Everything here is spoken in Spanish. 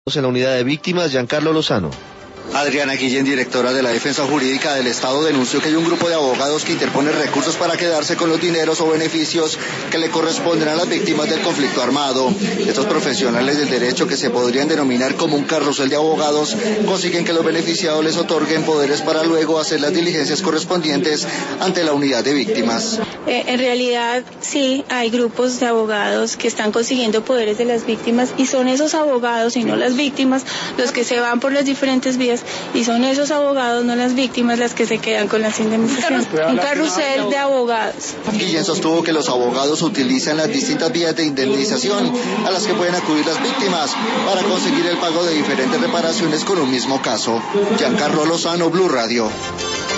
En la unidad de víctimas, Giancarlo Lozano. Adriana Guillén, directora de la Defensa Jurídica del Estado, denunció que hay un grupo de abogados que interponen recursos para quedarse con los dineros o beneficios que le corresponden a las víctimas del conflicto armado. Estos profesionales del derecho, que se podrían denominar como un carrusel de abogados, consiguen que los beneficiados les otorguen poderes para luego hacer las diligencias correspondientes ante la unidad de víctimas. En realidad, sí, hay grupos de abogados que están consiguiendo poderes de las víctimas y son esos abogados y no las víctimas los que se van por las diferentes vías y son esos abogados, no las víctimas, las que se quedan con las indemnizaciones. Un carrusel de abogados. Guillén sostuvo que los abogados utilizan las distintas vías de indemnización a las que pueden acudir las víctimas para conseguir el pago de diferentes reparaciones con un mismo caso. Giancarlo Lozano, Blue Radio.